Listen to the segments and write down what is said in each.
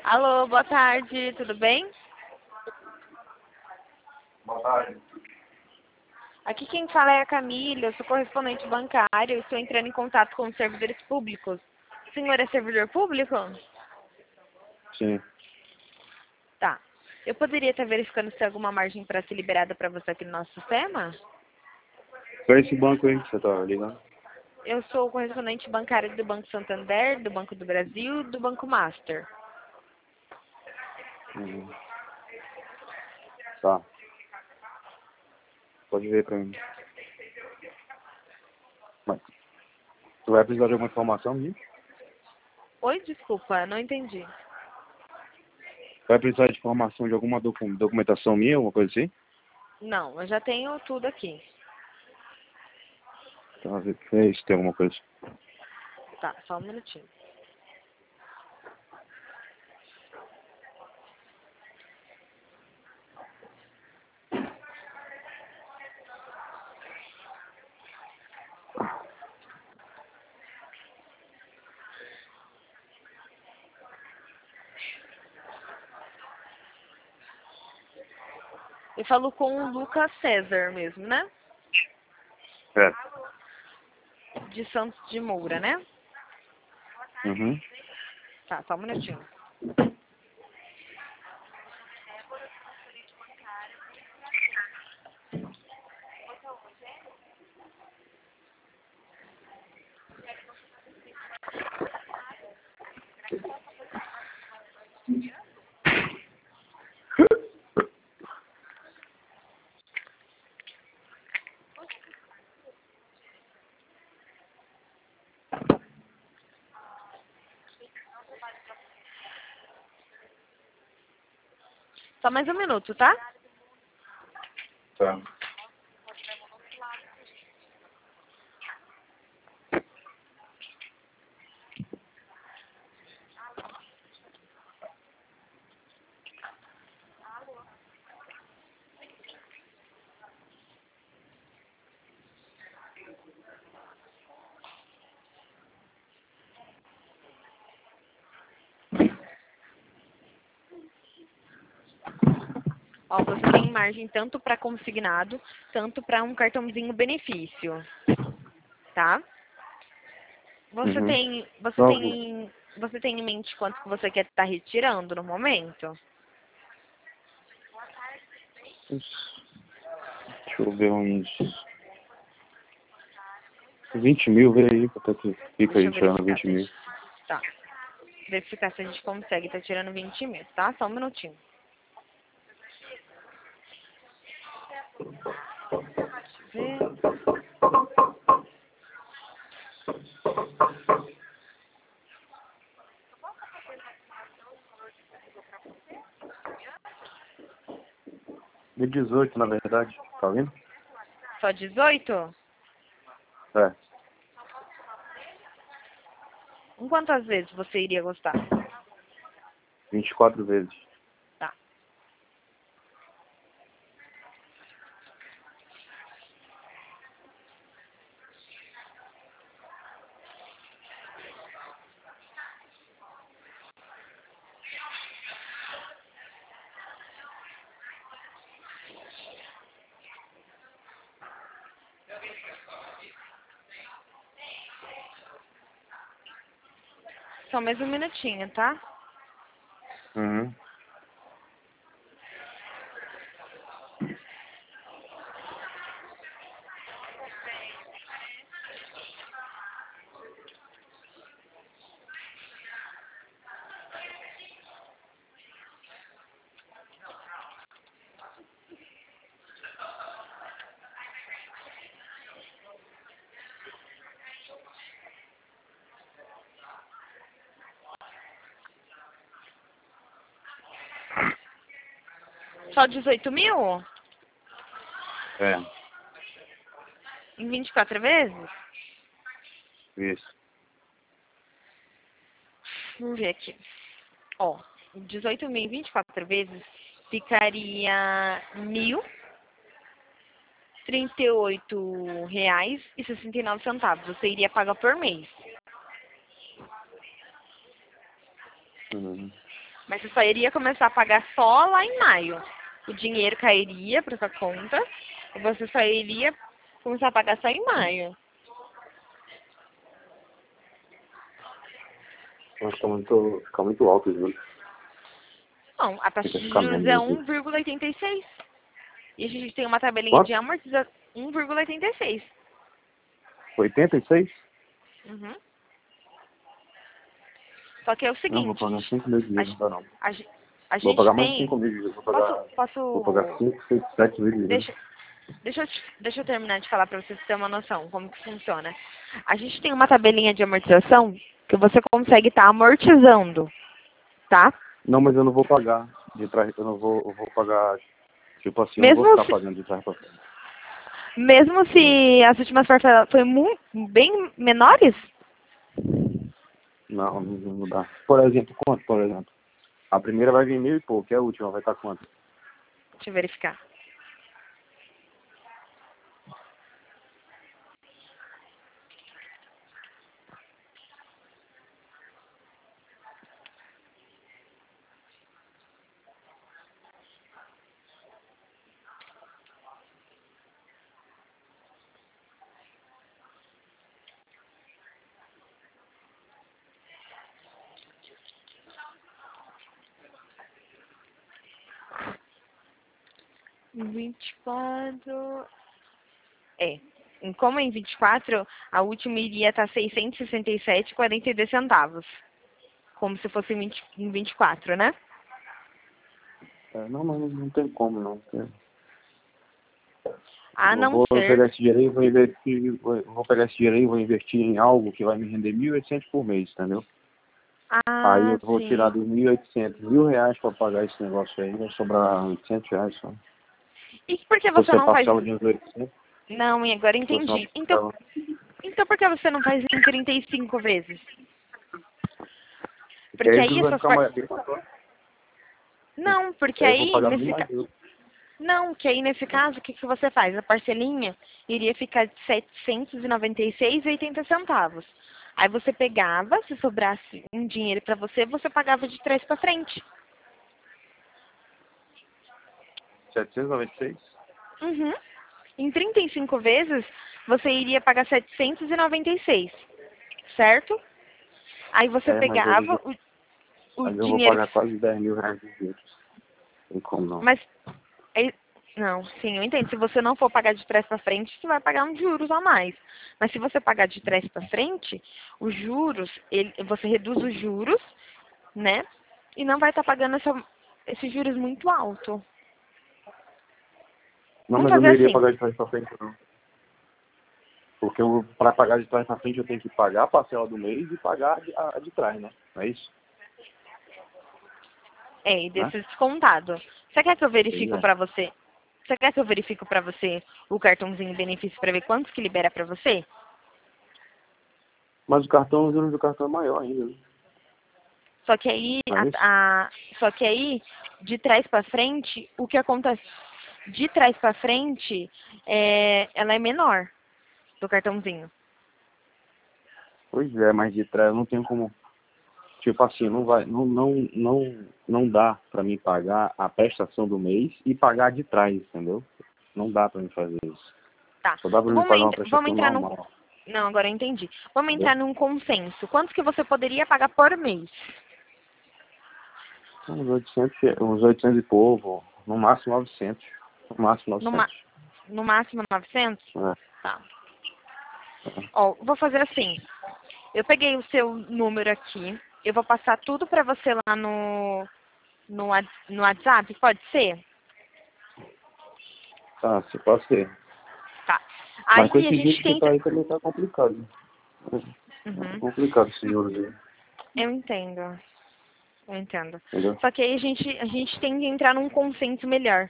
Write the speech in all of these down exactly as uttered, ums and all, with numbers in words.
Alô, boa tarde, tudo bem? Boa tarde. Aqui quem fala é a Camila, eu sou correspondente bancário, eu estou entrando em contato com os servidores públicos. O senhor é servidor público? Sim. Tá. Eu poderia estar verificando se tem alguma margem para ser liberada para você aqui no nosso sistema? Qual é esse banco aí que você tá ligando? Eu sou correspondente bancário do Banco Santander, do Banco do Brasil, do Banco Master. Uhum. Tá. Pode ver pra mim. Mas, tu vai precisar de alguma informação minha? Oi, desculpa, não entendi. Vai precisar de informação de alguma docu documentação minha, alguma coisa assim? Não, eu já tenho tudo aqui. Tá, vê vê se tem alguma coisa. Tá, só um minutinho. Eu falo com o Lucas César mesmo, né? É. De Santos de Moura, né? Uhum. Tá, só um minutinho. Só mais um minuto, tá? Tá. Ó, você tem margem tanto para consignado, tanto para um cartãozinho benefício, tá? Você Uhum. tem, você Então, tem, você tem em mente quanto que você quer estar retirando no momento? deixa eu ver uns vinte mil, vê aí, quanto é que fica Deixa aí eu tirando verificar vinte se a mil. gente, tá. Verificar se a gente consegue estar tirando vinte mil, tá? Só um minutinho. Deixa eu ver. De dezoito, na verdade, tá vendo? Só dezoito? É, Em quantas vezes você iria gostar? vinte e quatro vezes. Tá. Só mais um minutinho, tá? Uhum. Só dezoito mil? É, Em vinte e quatro vezes? isso. Vamos ver aqui. Ó, dezoito mil em vinte e quatro vezes ficaria mil trinta e oito reais e sessenta e nove centavos. Você iria pagar por mês. Uhum. Mas você só iria começar a pagar só lá em maio. O dinheiro cairia para sua conta e você só iria começar a pagar só em maio. Acho que fica muito, fica muito alto, viu? Não, a taxa Fica de ficar juros é menos. um vírgula oitenta e seis. E a gente tem uma tabelinha de Quanto? amortização um vírgula oitenta e seis. oitenta e seis? Uhum. Só que é o Não, vou seguinte, pagar cinco mil de a, juros, não dá não. a, a Vou gente pagar mais de tem... cinco mil de juros. Vou Posso... pagar, vou pagar posso cinco, seis, sete mil de juros. deixa, deixa, eu, te- deixa eu terminar de falar para vocês terem uma noção como que funciona. A gente tem uma tabelinha de amortização que você consegue estar amortizando, tá? Não, mas eu não vou pagar de trás, eu não vou, eu vou pagar, tipo assim, eu não vou Mesmo ficar se, pagando de trás pra frente. mesmo se as últimas parcelas foram muito, bem menores? Não, não, não dá. Por exemplo, quanto, por exemplo? A primeira vai vir mil e pouco, e a última vai estar quanto? Deixa eu verificar. vinte e quatro... É. Em- Como em vinte e quatro, a última iria estar seiscentos e sessenta e sete vírgula quarenta e dois centavos. Como se fosse em, vinte, em vinte e quatro, né? É, não, não, não tem como, não. A Eu não vou ser... pegar esse dinheiro aí e vou investir, vou, vou pegar esse dinheiro aí e vou investir em algo que vai me render mil e oitocentos por mês, entendeu? Aí Ah, eu vou tirar sim. dos mil e oitocentos, mil reais para pagar esse negócio aí, vai sobrar oitocentos reais só. E por que Se você você não faz... parcela de uns oitocentos, Não, e agora se fosse uma entendi. Então, parcela, então por que você não faz em trinta e cinco vezes? porque Porque aí o aí juros vai essas ficar par... mais bem maior. Não, porque Aí eu vou aí, pagar bem nesse mais caso... juros. Não, que aí nesse caso, o que, que você faz? A parcelinha iria ficar de setecentos e noventa e seis vírgula oitenta centavos. Aí você pegava, se sobrasse um dinheiro para você, você pagava de trás para frente. setecentos e noventa e seis? Uhum. Em trinta e cinco vezes, você iria pagar setecentos e noventa e seis, certo? Aí você É, mas aí, pegava o, o aí eu vou dinheiro pagar que... quase dez mil reais de juros. Não tem como não. Mas, é- não, sim, eu entendo. Se você não for pagar de trás para frente, você vai pagar uns juros a mais. Mas se você pagar de trás para frente, os juros, ele, você reduz os juros, né? E não vai estar pagando essa, esses juros muito alto. Não, Vamos mas eu não fazer iria assim. pagar de trás para frente, não. Porque para pagar de trás para frente eu tenho que pagar a parcela do mês e pagar a de, a de trás, né? Não é isso? É, e Né? desse descontado. Você quer que eu Pois verifico é. para você? Você quer que eu verifico para você o cartãozinho benefício para ver quantos que libera para você? Mas o cartão, o juros do cartão é maior ainda, né? Só que aí, Não a, é isso? a- só que aí, de trás para frente, o que acontece? De trás para frente, é, ela é menor do cartãozinho. Pois é, mas de trás eu não tenho como. Tipo assim, não vai, não, não, não, não dá para mim pagar a prestação do mês e pagar de trás, entendeu? Não dá para mim fazer isso. Tá. Só dá para mim Vamos, pagar uma entra- vamos prestação entrar num... normal, Não, agora eu entendi. Vamos entendeu? entrar num consenso. Quanto que você poderia pagar por mês? Uns oitocentos, uns oitocentos e pouco, no máximo novecentos. No máximo No, ma- novecentos. no máximo novecentos? É, Tá. é. Ó, vou fazer assim. Eu peguei o seu número aqui. Eu vou passar tudo pra você lá no, no, Whats- no WhatsApp, pode ser? Tá, se pode ser. Tá. Mas com Aí a esse gente jeito que tá tenta... aí também tá complicado. Tá Uhum. complicado, senhores aí, Eu entendo. Eu entendo. entendeu? Só que aí a gente, a gente tem que entrar num consenso melhor.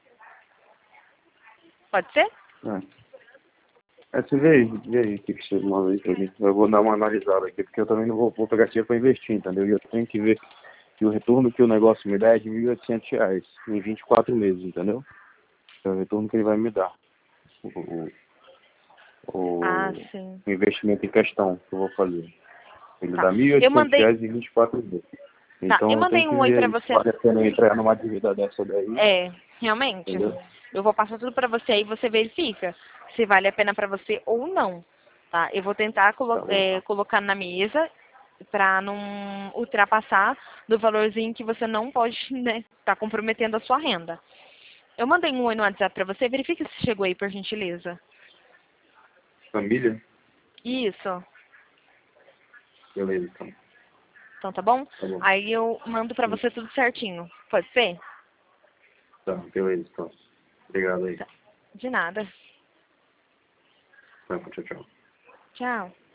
Pode ser? É. É, você vê aí, vê aí o que que você manda aí pra mim. Eu vou dar uma analisada aqui, porque eu também não vou, vou pegar dinheiro para investir, entendeu? E eu tenho que ver que o retorno que o negócio me dá é de mil e oitocentos reais em vinte e quatro meses, entendeu? É o retorno que ele vai me dar. O, Ah, o, o sim. investimento em questão que eu vou fazer. Ele Tá. dá mil e Eu oitocentos mandei, reais em vinte e quatro meses. Tá, Então eu eu mandei tenho que um oi ver pra aí se você. vale a pena eu entrar numa dívida dessa daí, É, realmente. entendeu? Eu vou passar tudo pra você aí e você verifica se vale a pena pra você ou não. Tá? Eu vou tentar Tá colo bom. é, colocar na mesa pra não ultrapassar do valorzinho que você não pode, né, tá comprometendo a sua renda. Eu mandei um oi no WhatsApp pra você, verifica se chegou aí, por gentileza. Família? Isso. Beleza, então. Então tá bom? Tá bom. Aí eu mando pra Sim. você tudo certinho. Pode ser? Tá, beleza, então. Obrigado aí. Tá. De nada. Tá, tchau, tchau. Tchau.